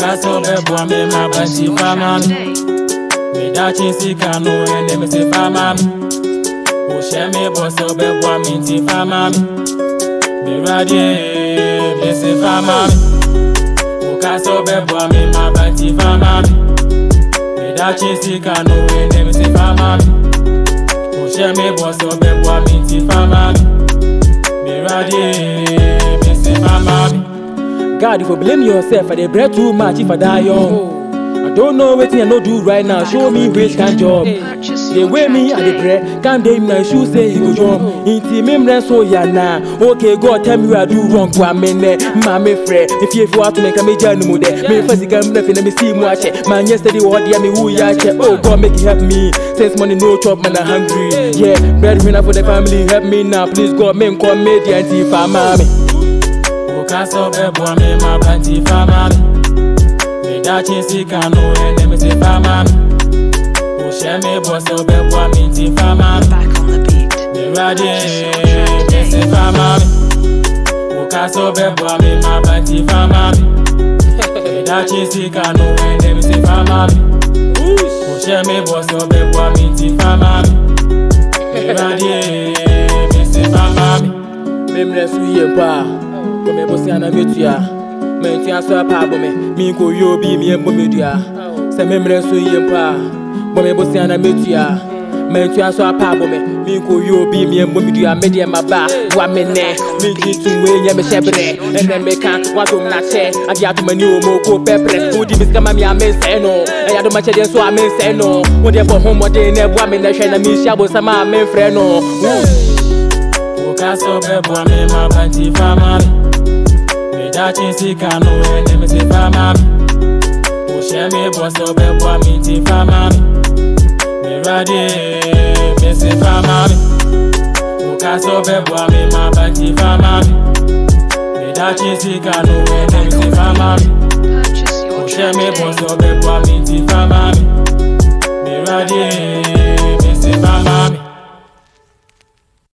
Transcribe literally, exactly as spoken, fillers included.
Ukaso bebo me ma banchi fama me. Me dachi sika no ene me se fama me. Ushe me boso bebo me ti fama me. Me radie me se fama me. Ukaso bebo me ma banchi fama me. Me dachi sika no ene me se fama me. Ushe me boso bebo me ti fama me. Me radie me se fama me. God, if you blame yourself, I dey bread too much if I die young. I don't know what I no do right now. Show me which kind job. They weigh me at the bread. Can't they my shoes say you go jump. Inti me so ya na. Okay, God tell me what I do wrong. Kwa mene, mama friend. If you want to make a major no more there. Me first again, me let me see more check. Man yesterday what dia me who ya check. Oh God, make it help me. Since money no chop, man I'm hungry. Yeah, breadwinner for the family. Help me now, please God, me come me the anti family. Ukaso bebo me ma banchi fama me. Me dachi sika no ene me se fama me. Ushe me boso bebo me ti fama me. Back on the beat. Me radie me se fama me. Ukaso bebo me ma banchi fama me. Me dachi sika no ene me se fama me. Ushe me boso bebo me ti fama me. Me radie me se fama me. Memre suye pa. Me bosi ana metua me ntua so pa bo me mi ko yo bi mi embo media se memre so yempa bo me bosi ana metua me ntua so pa bo me mi ko yo bi mi embo media media maba wa me ne mi jitu we nya me shebre ene me kan wa to na che adia to mani o mo ko pepre odi mi skama mi amense no e ya do ma che de so amense no wo de bo homo de ne bo me na hwe na mi hia bo sama amenfre no Ukaso bebo me ma banchi fama me. Me dachi sika no ene me se fama me. Ushe me boso bebo me ti fama me. Me radie me se fama me. Ukaso bebo me ma banchi fama me. Me dachi sika no ene me se fama me. Purchase your Ushe track me today. boso bebo me ti fama me. Me radie